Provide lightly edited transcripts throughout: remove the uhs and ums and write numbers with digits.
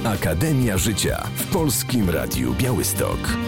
Akademia Życia w Polskim Radiu Białystok.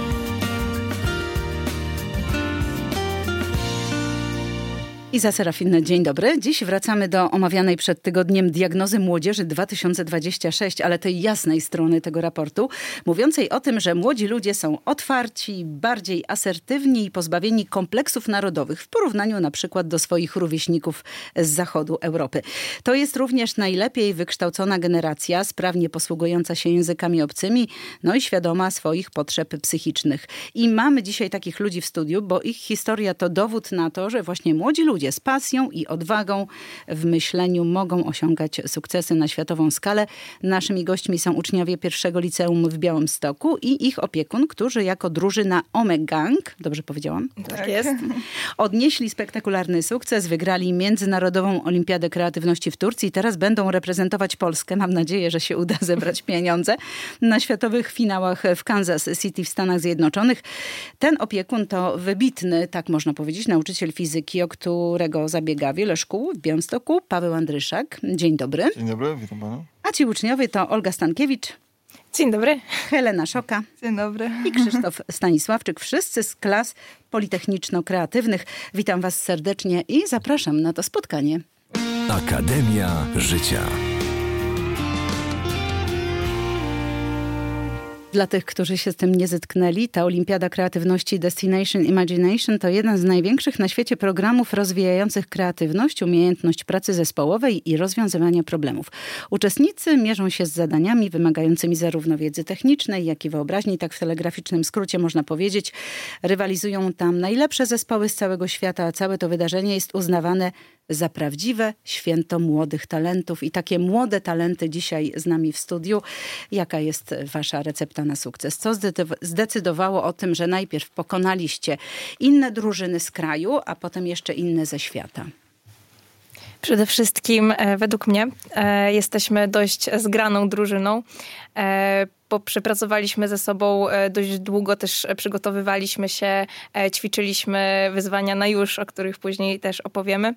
Iza Serafin, dzień dobry. Dziś wracamy do omawianej przed tygodniem diagnozy młodzieży 2026, ale tej jasnej strony tego raportu, mówiącej o tym, że młodzi ludzie są otwarci, bardziej asertywni i pozbawieni kompleksów narodowych w porównaniu na przykład do swoich rówieśników z zachodu Europy. To jest również najlepiej wykształcona generacja, sprawnie posługująca się językami obcymi, no i świadoma swoich potrzeb psychicznych. I mamy dzisiaj takich ludzi w studiu, bo ich historia to dowód na to, że właśnie młodzi ludzie z pasją i odwagą w myśleniu mogą osiągać sukcesy na światową skalę. Naszymi gośćmi są uczniowie pierwszego liceum w Białymstoku i ich opiekun, którzy jako drużyna Omegang, dobrze powiedziałam? Tak jest. Odnieśli spektakularny sukces, wygrali Międzynarodową Olimpiadę Kreatywności w Turcji. Teraz będą reprezentować Polskę. Mam nadzieję, że się uda zebrać pieniądze na światowych finałach w Kansas City w Stanach Zjednoczonych. Ten opiekun to wybitny, tak można powiedzieć, nauczyciel fizyki, o którego zabiega wiele szkół w Białymstoku, Paweł Andryszak. Dzień dobry. Dzień dobry, witam pana. A ci uczniowie to Olga Stankiewicz. Dzień dobry. Helena Szoka. Dzień dobry. I Krzysztof Stanisławczyk. Wszyscy z klas politechniczno-kreatywnych. Witam was serdecznie i zapraszam na to spotkanie. Akademia Życia. Dla tych, którzy się z tym nie zetknęli, ta Olimpiada Kreatywności Destination Imagination to jeden z największych na świecie programów rozwijających kreatywność, umiejętność pracy zespołowej i rozwiązywania problemów. Uczestnicy mierzą się z zadaniami wymagającymi zarówno wiedzy technicznej, jak i wyobraźni, tak w telegraficznym skrócie można powiedzieć. Rywalizują tam najlepsze zespoły z całego świata, a całe to wydarzenie jest uznawane za prawdziwe święto młodych talentów. I takie młode talenty dzisiaj z nami w studiu. Jaka jest wasza recepta na sukces? Co zdecydowało o tym, że najpierw pokonaliście inne drużyny z kraju, a potem jeszcze inne ze świata? Przede wszystkim według mnie jesteśmy dość zgraną drużyną, bo przepracowaliśmy ze sobą dość długo, też przygotowywaliśmy się, ćwiczyliśmy wyzwania na już, o których później też opowiemy.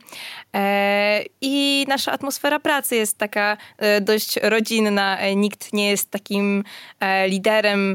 I nasza atmosfera pracy jest taka dość rodzinna. Nikt nie jest takim liderem,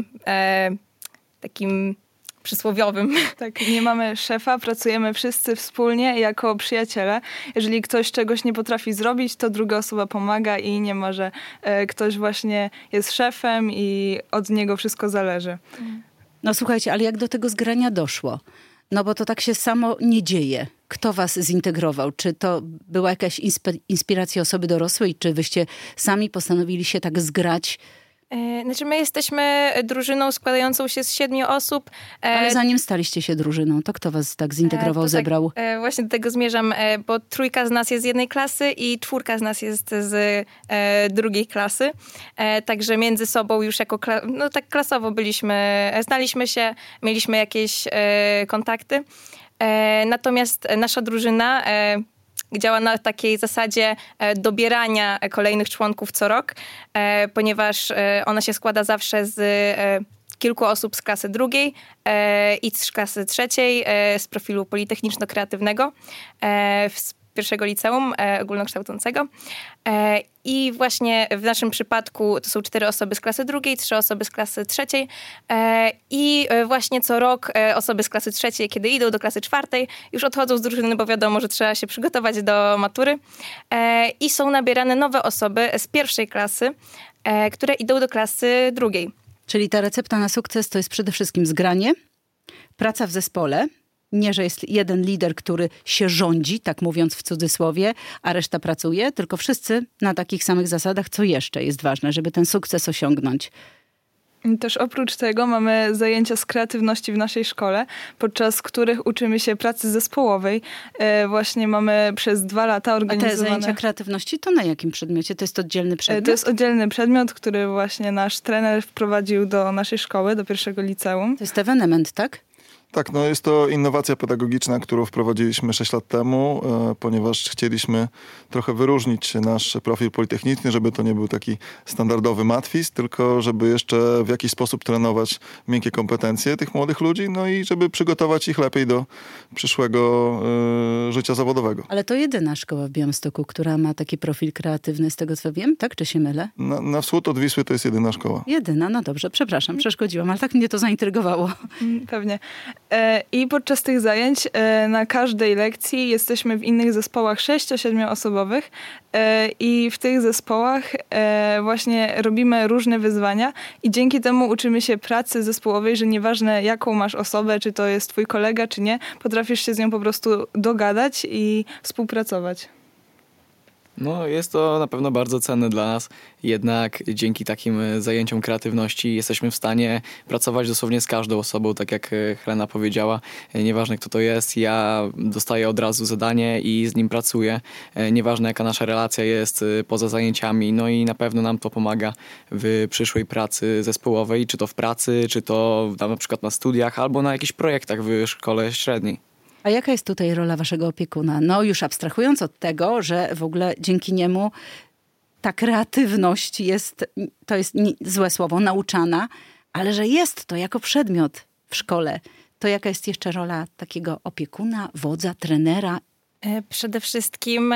takim przysłowiowym. Tak, nie mamy szefa, pracujemy wszyscy wspólnie jako przyjaciele. Jeżeli ktoś czegoś nie potrafi zrobić, to druga osoba pomaga i nie ma, że ktoś właśnie jest szefem i od niego wszystko zależy. No słuchajcie, ale jak do tego zgrania doszło? No bo to tak się samo nie dzieje. Kto was zintegrował? Czy to była jakaś inspiracja osoby dorosłej? Czy wyście sami postanowili się tak zgrać? Znaczy my jesteśmy drużyną składającą się z 7 osób. Ale zanim staliście się drużyną, to kto was tak zintegrował, zebrał? Tak, właśnie do tego zmierzam, bo 3 z nas jest z jednej klasy i 4 z nas jest z drugiej klasy. Także między sobą już jako tak klasowo byliśmy, znaliśmy się, mieliśmy jakieś kontakty. Natomiast nasza drużyna działa na takiej zasadzie dobierania kolejnych członków co rok, ponieważ ona się składa zawsze z kilku osób z klasy drugiej i z klasy trzeciej z profilu politechniczno-kreatywnego z pierwszego liceum ogólnokształcącego. I właśnie w naszym przypadku to są 4 osoby z klasy drugiej, 3 osoby z klasy trzeciej i właśnie co rok osoby z klasy trzeciej, kiedy idą do klasy czwartej, już odchodzą z drużyny, bo wiadomo, że trzeba się przygotować do matury i są nabierane nowe osoby z pierwszej klasy, które idą do klasy drugiej. Czyli ta recepta na sukces to jest przede wszystkim zgranie, praca w zespole. Nie, że jest jeden lider, który się rządzi, tak mówiąc w cudzysłowie, a reszta pracuje, tylko wszyscy na takich samych zasadach. Co jeszcze jest ważne, żeby ten sukces osiągnąć? Też oprócz tego mamy zajęcia z kreatywności w naszej szkole, podczas których uczymy się pracy zespołowej. Właśnie mamy przez 2 lata organizowane... A te zajęcia kreatywności to na jakim przedmiocie? To jest oddzielny przedmiot? To jest oddzielny przedmiot, który właśnie nasz trener wprowadził do naszej szkoły, do pierwszego liceum. To jest ewenement, tak? Tak, no jest to innowacja pedagogiczna, którą wprowadziliśmy 6 lat temu, ponieważ chcieliśmy trochę wyróżnić nasz profil politechniczny, żeby to nie był taki standardowy matwizm, tylko żeby jeszcze w jakiś sposób trenować miękkie kompetencje tych młodych ludzi, no i żeby przygotować ich lepiej do przyszłego życia zawodowego. Ale to jedyna szkoła w Białymstoku, która ma taki profil kreatywny, z tego co wiem, tak? Czy się mylę? Na wschód od Wisły to jest jedyna szkoła. Jedyna, no dobrze, przepraszam, przeszkodziłam, ale tak mnie to zaintrygowało. Pewnie. I podczas tych zajęć na każdej lekcji jesteśmy w innych zespołach 6-7 osobowych i w tych zespołach właśnie robimy różne wyzwania i dzięki temu uczymy się pracy zespołowej, że nieważne jaką masz osobę, czy to jest twój kolega, czy nie, potrafisz się z nią po prostu dogadać i współpracować. No, jest to na pewno bardzo cenne dla nas, jednak dzięki takim zajęciom kreatywności jesteśmy w stanie pracować dosłownie z każdą osobą, tak jak Helena powiedziała. Nieważne kto to jest, ja dostaję od razu zadanie i z nim pracuję. Nieważne jaka nasza relacja jest poza zajęciami, no i na pewno nam to pomaga w przyszłej pracy zespołowej, czy to w pracy, czy to na przykład na studiach, albo na jakichś projektach w szkole średniej. A jaka jest tutaj rola waszego opiekuna? No już abstrahując od tego, że w ogóle dzięki niemu ta kreatywność to jest złe słowo, nauczana, ale że jest to jako przedmiot w szkole. To jaka jest jeszcze rola takiego opiekuna, wodza, trenera? Przede wszystkim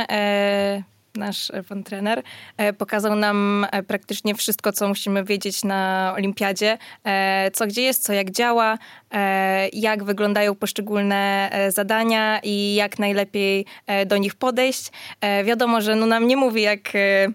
nasz pan trener pokazał nam praktycznie wszystko, co musimy wiedzieć na olimpiadzie, co gdzie jest, co jak działa, jak wyglądają poszczególne zadania i jak najlepiej do nich podejść. Wiadomo, że nam nie mówi, jak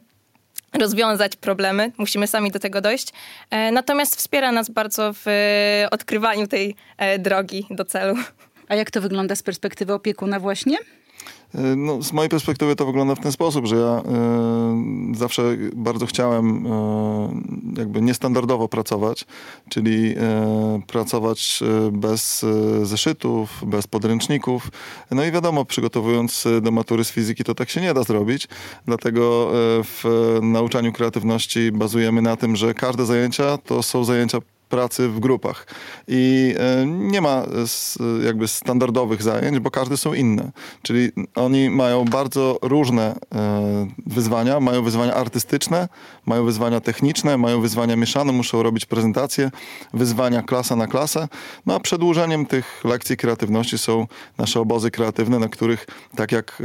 rozwiązać problemy, musimy sami do tego dojść, natomiast wspiera nas bardzo w odkrywaniu tej drogi do celu. A jak to wygląda z perspektywy opiekuna właśnie? No, z mojej perspektywy to wygląda w ten sposób, że ja zawsze bardzo chciałem jakby niestandardowo pracować, czyli pracować bez zeszytów, bez podręczników. No i wiadomo, przygotowując do matury z fizyki to tak się nie da zrobić, dlatego w nauczaniu kreatywności bazujemy na tym, że każde zajęcia to są zajęcia pracy w grupach i nie ma jakby standardowych zajęć, bo każde są inne. Czyli oni mają bardzo różne wyzwania. Mają wyzwania artystyczne, mają wyzwania techniczne, mają wyzwania mieszane, muszą robić prezentacje, wyzwania klasa na klasę. No a przedłużeniem tych lekcji kreatywności są nasze obozy kreatywne, na których tak jak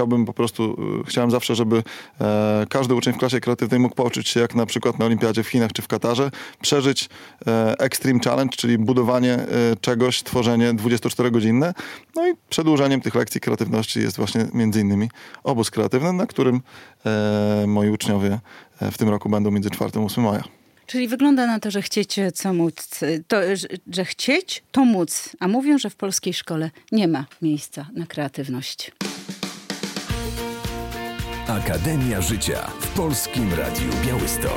chciałem zawsze, żeby każdy uczeń w klasie kreatywnej mógł poczuć się jak na przykład na olimpiadzie w Chinach czy w Katarze, przeżyć Extreme Challenge, czyli budowanie czegoś, tworzenie 24-godzinne. No i przedłużeniem tych lekcji kreatywności jest właśnie między innymi obóz kreatywny, na którym moi uczniowie w tym roku będą między 4 a 8 maja. Czyli wygląda na to, że chcieć co móc, że chcieć to móc, a mówią, że w polskiej szkole nie ma miejsca na kreatywność. Akademia Życia w Polskim Radiu Białystok.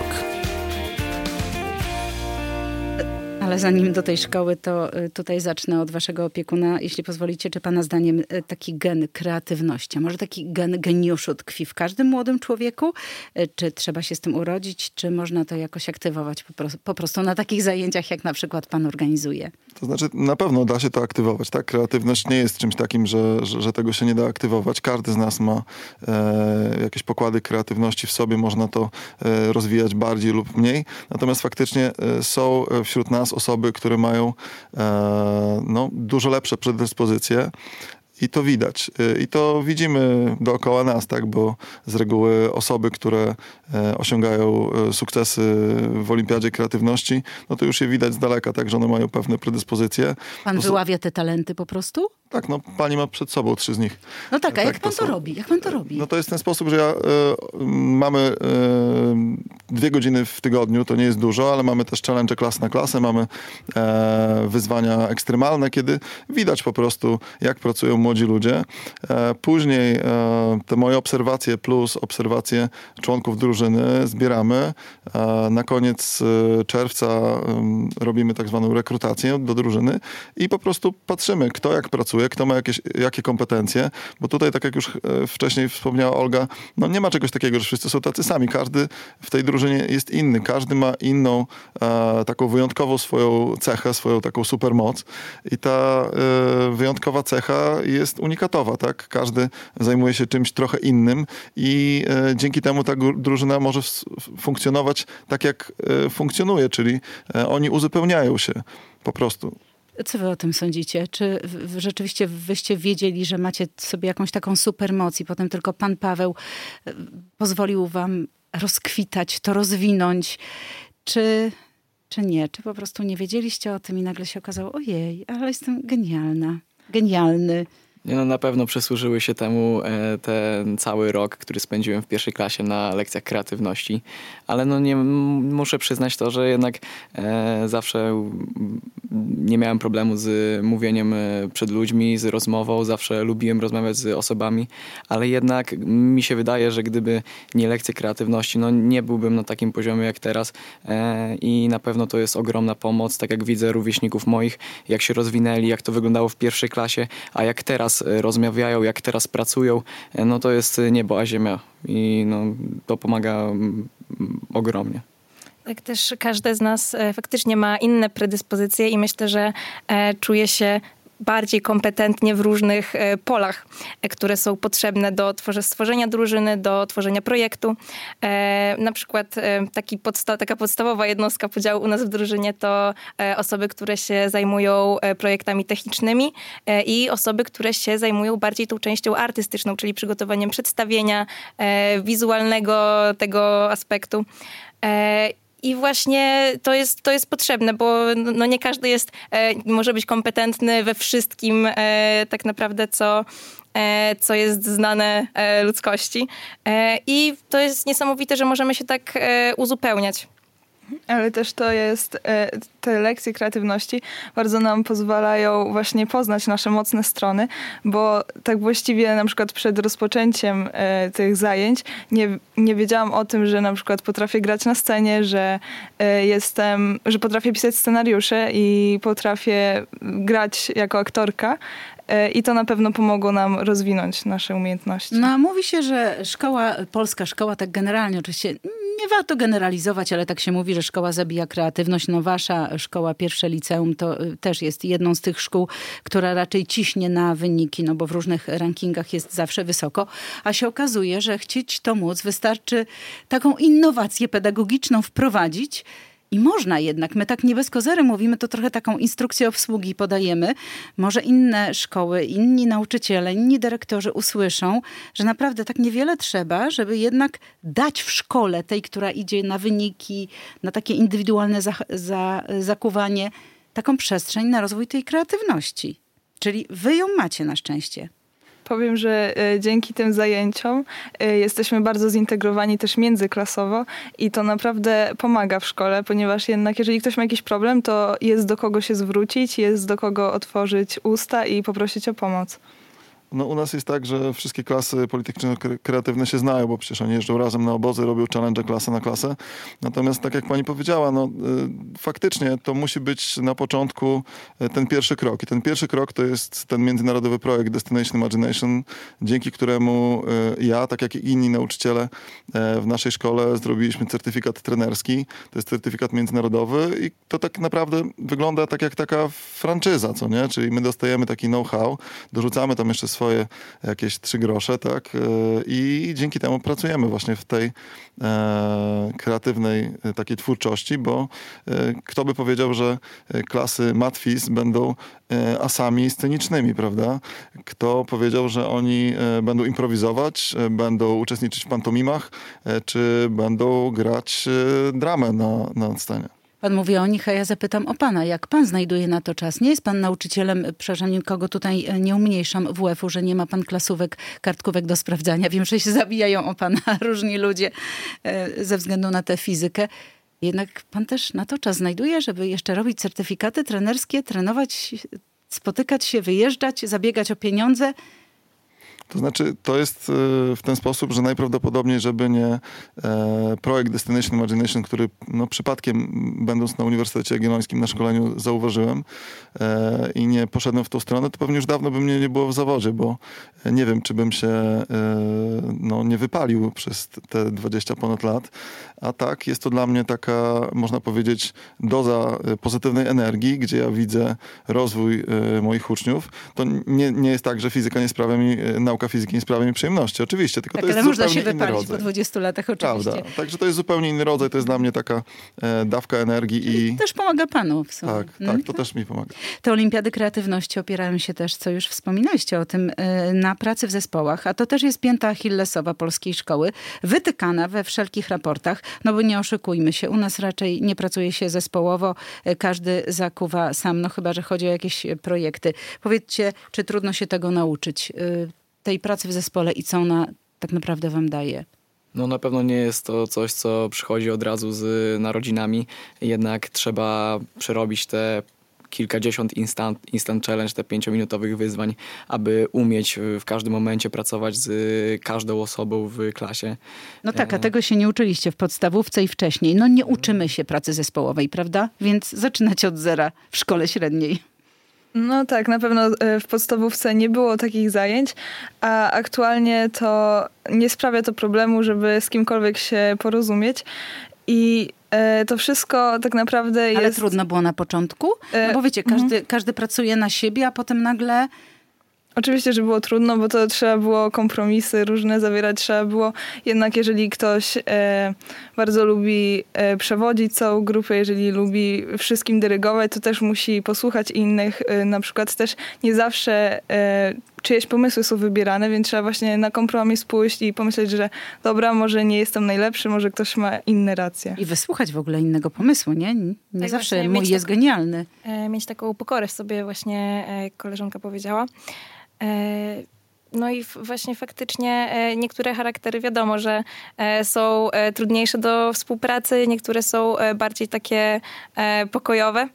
Ale zanim do tej szkoły, to tutaj zacznę od waszego opiekuna. Jeśli pozwolicie, czy pana zdaniem taki gen kreatywności, a może taki gen geniuszu tkwi w każdym młodym człowieku? Czy trzeba się z tym urodzić? Czy można to jakoś aktywować po prostu na takich zajęciach, jak na przykład pan organizuje? To znaczy, na pewno da się to aktywować, tak? Kreatywność nie jest czymś takim, że tego się nie da aktywować. Każdy z nas ma jakieś pokłady kreatywności w sobie, można to rozwijać bardziej lub mniej. Natomiast faktycznie są wśród nas osoby, które mają dużo lepsze predyspozycje. I to widać. I to widzimy dookoła nas, tak? Bo z reguły osoby, które osiągają sukcesy w Olimpiadzie Kreatywności, no to już je widać z daleka, tak? Że one mają pewne predyspozycje. Pan wyławia te talenty po prostu? Tak, no pani ma przed sobą 3 z nich. No tak, a jak pan to robi? Jak pan to robi? No to jest ten sposób, że mamy 2 godziny w tygodniu, to nie jest dużo, ale mamy też challenge klas na klasę, mamy wyzwania ekstremalne, kiedy widać po prostu, jak pracują młodzi ludzie. Później te moje obserwacje plus obserwacje członków drużyny zbieramy. Na koniec czerwca robimy tak zwaną rekrutację do drużyny i po prostu patrzymy, kto jak pracuje, czuje, kto ma jakie kompetencje, bo tutaj, tak jak już wcześniej wspomniała Olga, no nie ma czegoś takiego, że wszyscy są tacy sami. Każdy w tej drużynie jest inny. Każdy ma inną, taką wyjątkową swoją cechę, swoją taką supermoc i ta wyjątkowa cecha jest unikatowa, tak? Każdy zajmuje się czymś trochę innym i dzięki temu ta drużyna może funkcjonować tak, jak funkcjonuje, czyli oni uzupełniają się po prostu. Co wy o tym sądzicie? Czy rzeczywiście wyście wiedzieli, że macie sobie jakąś taką supermoc i potem tylko pan Paweł pozwolił wam rozkwitać, to rozwinąć? Czy nie? Czy po prostu nie wiedzieliście o tym i nagle się okazało, ojej, ale jestem genialna, genialny. Nie, no na pewno przysłużyły się temu ten cały rok, który spędziłem w pierwszej klasie na lekcjach kreatywności, ale no nie muszę przyznać to, że jednak zawsze nie miałem problemu z mówieniem przed ludźmi, z rozmową, zawsze lubiłem rozmawiać z osobami, ale jednak mi się wydaje, że gdyby nie lekcje kreatywności, no nie byłbym na takim poziomie jak teraz i na pewno to jest ogromna pomoc, tak jak widzę rówieśników moich, jak się rozwinęli, jak to wyglądało w pierwszej klasie, a jak teraz rozmawiają, jak teraz pracują, no to jest niebo a ziemia i no, to pomaga ogromnie. Tak też każdy z nas faktycznie ma inne predyspozycje i myślę, że czuje się bardziej kompetentnie w różnych polach, które są potrzebne do stworzenia drużyny, do tworzenia projektu. Na przykład taka podstawowa jednostka podziału u nas w drużynie to osoby, które się zajmują projektami technicznymi i osoby, które się zajmują bardziej tą częścią artystyczną, czyli przygotowaniem przedstawienia, wizualnego tego aspektu. I właśnie to jest potrzebne, bo no nie każdy może być kompetentny we wszystkim tak naprawdę, co jest znane ludzkości. I to jest niesamowite, że możemy się tak uzupełniać. Ale też to jest, te lekcje kreatywności bardzo nam pozwalają właśnie poznać nasze mocne strony, bo tak właściwie na przykład przed rozpoczęciem tych zajęć nie wiedziałam o tym, że na przykład potrafię grać na scenie, że potrafię pisać scenariusze i potrafię grać jako aktorka. I to na pewno pomogło nam rozwinąć nasze umiejętności. No a mówi się, że polska szkoła tak generalnie, oczywiście nie warto generalizować, ale tak się mówi, że szkoła zabija kreatywność. No wasza szkoła, pierwsze liceum, to też jest jedną z tych szkół, która raczej ciśnie na wyniki, no bo w różnych rankingach jest zawsze wysoko. A się okazuje, że chcieć to móc, wystarczy taką innowację pedagogiczną wprowadzić. I można jednak, my tak nie bez kozery mówimy, to trochę taką instrukcję obsługi podajemy. Może inne szkoły, inni nauczyciele, inni dyrektorzy usłyszą, że naprawdę tak niewiele trzeba, żeby jednak dać w szkole tej, która idzie na wyniki, na takie indywidualne zakuwanie, taką przestrzeń na rozwój tej kreatywności. Czyli wy ją macie na szczęście. Powiem, że dzięki tym zajęciom jesteśmy bardzo zintegrowani też międzyklasowo i to naprawdę pomaga w szkole, ponieważ jednak jeżeli ktoś ma jakiś problem, to jest do kogo się zwrócić, jest do kogo otworzyć usta i poprosić o pomoc. No u nas jest tak, że wszystkie klasy polityczno-kreatywne się znają, bo przecież oni jeżdżą razem na obozy, robią challenge klasa na klasę. Natomiast tak jak pani powiedziała, no faktycznie to musi być na początku ten pierwszy krok. I ten pierwszy krok to jest ten międzynarodowy projekt Destination Imagination, dzięki któremu ja, tak jak i inni nauczyciele w naszej szkole zrobiliśmy certyfikat trenerski. To jest certyfikat międzynarodowy i to tak naprawdę wygląda tak jak taka franczyza, co nie? Czyli my dostajemy taki know-how, dorzucamy tam jeszcze swoje jakieś 3 grosze, tak? I dzięki temu pracujemy właśnie w tej kreatywnej takiej twórczości, bo kto by powiedział, że klasy matfiz będą asami scenicznymi, prawda? Kto powiedział, że oni będą improwizować, będą uczestniczyć w pantomimach, czy będą grać dramę na scenie. Pan mówi o nich, a ja zapytam o pana. Jak pan znajduje na to czas? Nie jest pan nauczycielem, przepraszam, nikogo tutaj nie umniejszam WF-u, że nie ma pan klasówek, kartkówek do sprawdzania. Wiem, że się zabijają o pana różni ludzie ze względu na tę fizykę. Jednak pan też na to czas znajduje, żeby jeszcze robić certyfikaty trenerskie, trenować, spotykać się, wyjeżdżać, zabiegać o pieniądze. To znaczy, to jest w ten sposób, że najprawdopodobniej, żeby nie projekt Destination Imagination, który przypadkiem będąc na Uniwersytecie Jagiellońskim na szkoleniu zauważyłem i nie poszedłem w tą stronę, to pewnie już dawno by mnie nie było w zawodzie, bo nie wiem, czy bym się nie wypalił przez te 20 ponad lat. A tak, jest to dla mnie taka, można powiedzieć, doza pozytywnej energii, gdzie ja widzę rozwój moich uczniów. To nie jest tak, że nauka fizyki nie sprawia mi przyjemności. Oczywiście, tylko tak, to jest ale zupełnie można się inny wypalić rodzaj. po 20 latach oczywiście. Prawda. Także to jest zupełnie inny rodzaj. To jest dla mnie taka dawka energii. I też pomaga panu w sumie. Tak, to też mi pomaga. Te olimpiady kreatywności opierają się też, co już wspominaliście o tym, na pracy w zespołach, a to też jest pięta achillesowa polskiej szkoły, wytykana we wszelkich raportach, no bo nie oszukujmy się, u nas raczej nie pracuje się zespołowo, każdy zakuwa sam, no chyba, że chodzi o jakieś projekty. Powiedzcie, czy trudno się tego nauczyć, tej pracy w zespole i co ona tak naprawdę wam daje? No na pewno nie jest to coś, co przychodzi od razu z narodzinami, jednak trzeba przerobić te kilkadziesiąt instant challenge, te 5-minutowych wyzwań, aby umieć w każdym momencie pracować z każdą osobą w klasie. No tak, a tego się nie uczyliście w podstawówce i wcześniej. No nie uczymy się pracy zespołowej, prawda? Więc zaczynacie od zera w szkole średniej. No tak, na pewno w podstawówce nie było takich zajęć, a aktualnie to nie sprawia to problemu, żeby z kimkolwiek się porozumieć. I to wszystko tak naprawdę jest... Ale trudno było na początku? No bo wiecie, każdy pracuje na siebie, a potem nagle... Oczywiście, że było trudno, bo to trzeba było kompromisy różne zawierać. Trzeba było jednak, jeżeli ktoś bardzo lubi przewodzić całą grupę, jeżeli lubi wszystkim dyrygować, to też musi posłuchać innych. Na przykład też nie zawsze czyjeś pomysły są wybierane, więc trzeba właśnie na kompromis pójść i pomyśleć, że dobra, może nie jestem najlepszy, może ktoś ma inne racje. I wysłuchać w ogóle innego pomysłu, nie? Nie tak zawsze mój jest genialny. Mieć taką pokorę w sobie właśnie, jak koleżanka powiedziała. No i właśnie faktycznie niektóre charaktery wiadomo, że są trudniejsze do współpracy, niektóre są bardziej takie pokojowe.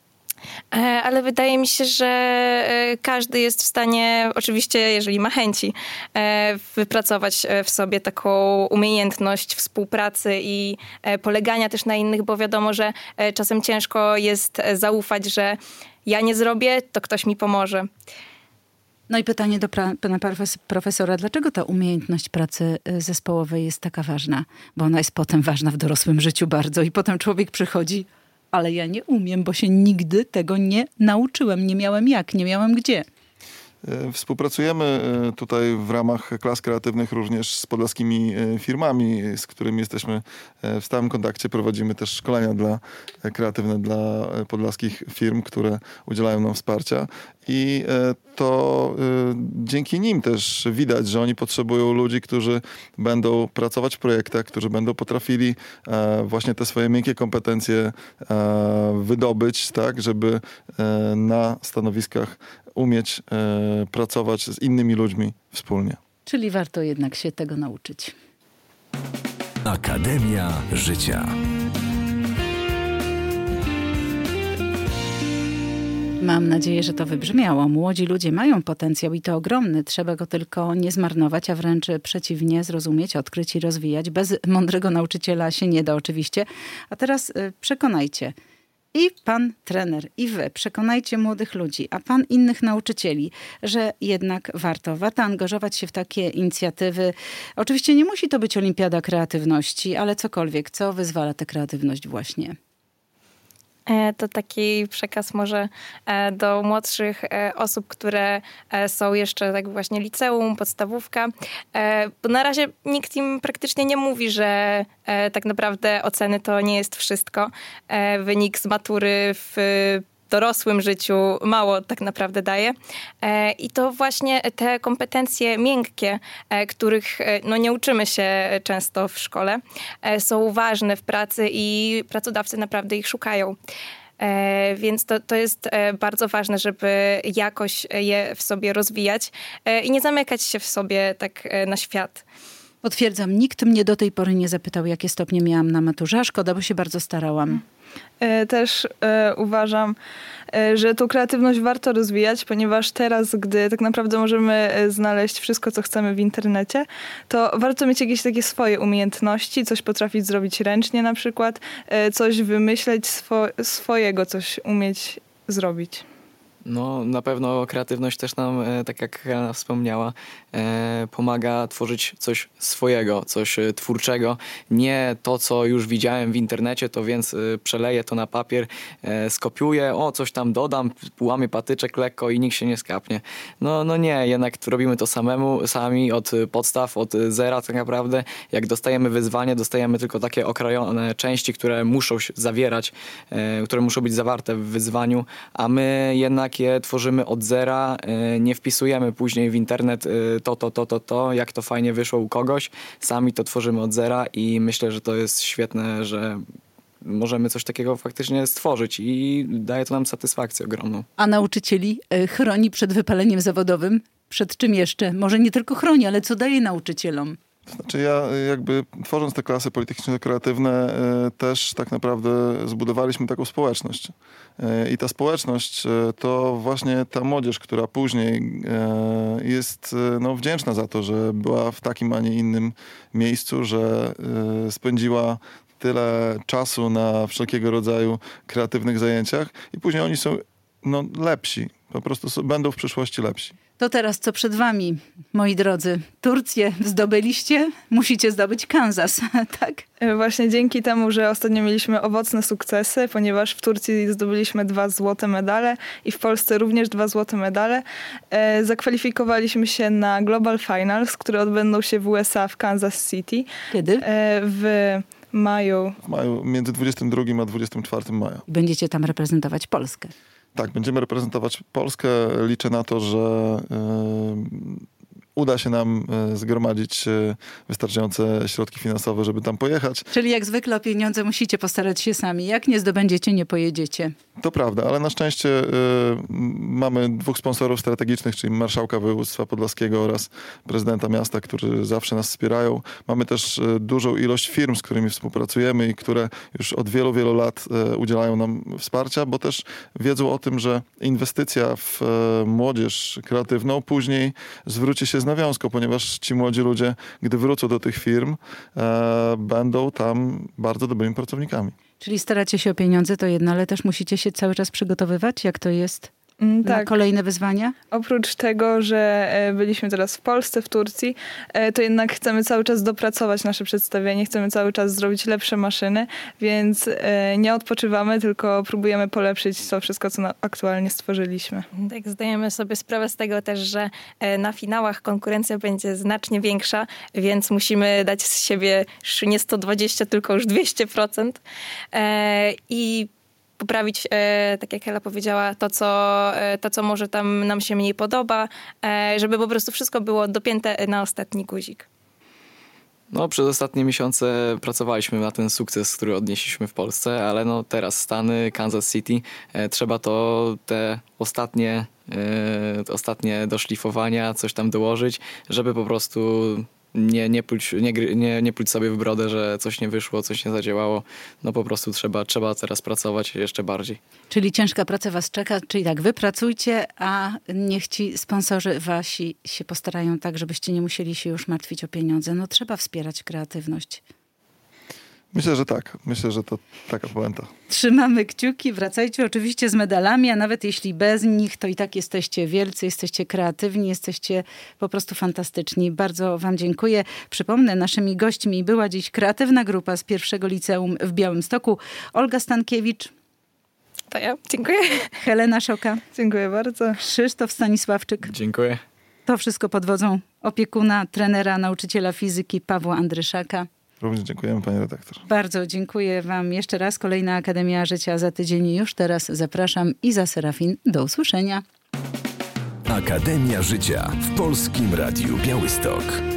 Ale wydaje mi się, że każdy jest w stanie, oczywiście jeżeli ma chęci, wypracować w sobie taką umiejętność współpracy i polegania też na innych, bo wiadomo, że czasem ciężko jest zaufać, że ja nie zrobię, to ktoś mi pomoże. No i pytanie do pana profesora. Dlaczego ta umiejętność pracy zespołowej jest taka ważna? Bo ona jest potem ważna w dorosłym życiu bardzo i potem człowiek przychodzi, ale ja nie umiem, bo się nigdy tego nie nauczyłem. Nie miałem jak, nie miałem gdzie. Współpracujemy tutaj w ramach klas kreatywnych również z podlaskimi firmami, z którymi jesteśmy w stałym kontakcie. Prowadzimy też szkolenia kreatywne dla podlaskich firm, które udzielają nam wsparcia. I to dzięki nim też widać, że oni potrzebują ludzi, którzy będą pracować w projektach, którzy będą potrafili właśnie te swoje miękkie kompetencje wydobyć, tak, żeby na stanowiskach umieć pracować z innymi ludźmi wspólnie. Czyli warto jednak się tego nauczyć. Akademia Życia. Mam nadzieję, że to wybrzmiało. Młodzi ludzie mają potencjał i to ogromny. Trzeba go tylko nie zmarnować, a wręcz przeciwnie, zrozumieć, odkryć i rozwijać. Bez mądrego nauczyciela się nie da oczywiście. A teraz przekonajcie. I pan trener, i wy przekonajcie młodych ludzi, a pan innych nauczycieli, że jednak warto angażować się w takie inicjatywy. Oczywiście nie musi to być olimpiada kreatywności, ale cokolwiek, co wyzwala tę kreatywność właśnie. To taki przekaz może do młodszych osób, które są jeszcze tak właśnie liceum, podstawówka. Bo na razie nikt im praktycznie nie mówi, że tak naprawdę oceny to nie jest wszystko. Wynik z matury w dorosłym życiu mało tak naprawdę daje. I to właśnie te kompetencje miękkie, których no, nie uczymy się często w szkole, są ważne w pracy i pracodawcy naprawdę ich szukają. Więc to jest bardzo ważne, żeby jakoś je w sobie rozwijać i nie zamykać się w sobie tak na świat. Potwierdzam, nikt mnie do tej pory nie zapytał, jakie stopnie miałam na maturze, a szkoda, bo się bardzo starałam. Też uważam, że tą kreatywność warto rozwijać, ponieważ teraz, gdy tak naprawdę możemy znaleźć wszystko, co chcemy w internecie, to warto mieć jakieś takie swoje umiejętności, coś potrafić zrobić ręcznie na przykład, coś wymyśleć swojego, coś umieć zrobić. No, na pewno kreatywność też nam, tak jak Helena wspomniała, pomaga tworzyć coś swojego, coś twórczego. Nie to, co już widziałem w internecie, to więc przeleję to na papier, skopiuję, coś tam dodam, łamię patyczek lekko i nikt się nie skapnie. No nie, jednak robimy to sami od podstaw, od zera tak naprawdę. Jak dostajemy wyzwanie, dostajemy tylko takie okrajone części, które muszą się zawierać, które muszą być zawarte w wyzwaniu, a my jednak je tworzymy od zera, nie wpisujemy później w internet to, jak to fajnie wyszło u kogoś. Sami to tworzymy od zera i myślę, że to jest świetne, że możemy coś takiego faktycznie stworzyć i daje to nam satysfakcję ogromną. A nauczycieli chroni przed wypaleniem zawodowym? Przed czym jeszcze? Może nie tylko chroni, ale co daje nauczycielom? Znaczy ja jakby tworząc te klasy politechniczno-kreatywne też tak naprawdę zbudowaliśmy taką społeczność. I ta społeczność to właśnie ta młodzież, która później jest wdzięczna za to, że była w takim, a nie innym miejscu, że spędziła tyle czasu na wszelkiego rodzaju kreatywnych zajęciach i później oni są lepsi. Po prostu będą w przyszłości lepsi. To teraz co przed wami, moi drodzy? Turcję zdobyliście, musicie zdobyć Kansas, tak? Właśnie dzięki temu, że ostatnio mieliśmy owocne sukcesy, ponieważ w Turcji zdobyliśmy 2 złote medale i w Polsce również 2 złote medale, zakwalifikowaliśmy się na Global Finals, które odbędą się w USA w Kansas City. Kiedy? W maju. W maju, między 22 a 24 maja. Będziecie tam reprezentować Polskę. Tak, będziemy reprezentować Polskę. Liczę na to, że uda się nam zgromadzić wystarczające środki finansowe, żeby tam pojechać. Czyli jak zwykle o pieniądze musicie postarać się sami. Jak nie zdobędziecie, nie pojedziecie. To prawda, ale na szczęście mamy 2 sponsorów strategicznych, czyli marszałka województwa podlaskiego oraz prezydenta miasta, którzy zawsze nas wspierają. Mamy też dużą ilość firm, z którymi współpracujemy i które już od wielu, wielu lat udzielają nam wsparcia, bo też wiedzą o tym, że inwestycja w młodzież kreatywną później zwróci się z nawiązką, ponieważ ci młodzi ludzie, gdy wrócą do tych firm, będą tam bardzo dobrymi pracownikami. Czyli staracie się o pieniądze, to jedno, ale też musicie się cały czas przygotowywać? Jak to jest? Na kolejne wyzwania? Oprócz tego, że byliśmy teraz w Polsce, w Turcji, to jednak chcemy cały czas dopracować nasze przedstawienie, chcemy cały czas zrobić lepsze maszyny, więc nie odpoczywamy, tylko próbujemy polepszyć to wszystko, co aktualnie stworzyliśmy. Tak, zdajemy sobie sprawę z tego też, że na finałach konkurencja będzie znacznie większa, więc musimy dać z siebie już nie 120, tylko już 200%. I poprawić, tak jak Hela powiedziała, to, co może tam nam się mniej podoba, żeby po prostu wszystko było dopięte na ostatni guzik. Przez ostatnie miesiące pracowaliśmy na ten sukces, który odnieśliśmy w Polsce, ale teraz Stany, Kansas City, trzeba te ostatnie doszlifowania, coś tam dołożyć, żeby po prostu nie pluć sobie w brodę, że coś nie wyszło, coś nie zadziałało. Po prostu trzeba teraz pracować jeszcze bardziej. Czyli ciężka praca was czeka, czyli tak, wy pracujcie, a niech ci sponsorzy wasi się postarają tak, żebyście nie musieli się już martwić o pieniądze. Trzeba wspierać kreatywność. Myślę, że tak. Myślę, że to taka puenta. Trzymamy kciuki, wracajcie oczywiście z medalami, a nawet jeśli bez nich, to i tak jesteście wielcy, jesteście kreatywni, jesteście po prostu fantastyczni. Bardzo wam dziękuję. Przypomnę, naszymi gośćmi była dziś kreatywna grupa z 1. liceum w Białymstoku. Olga Stankiewicz. To ja, dziękuję. Helena Szoka. Dziękuję bardzo. Krzysztof Stanisławczyk. Dziękuję. To wszystko pod wodzą opiekuna, trenera, nauczyciela fizyki Pawła Andryszaka. Również dziękujemy, pani redaktor. Bardzo dziękuję wam jeszcze raz. Kolejna Akademia Życia za tydzień. Już teraz zapraszam. Iza Serafin. Do usłyszenia. Akademia Życia w Polskim Radiu Białystok.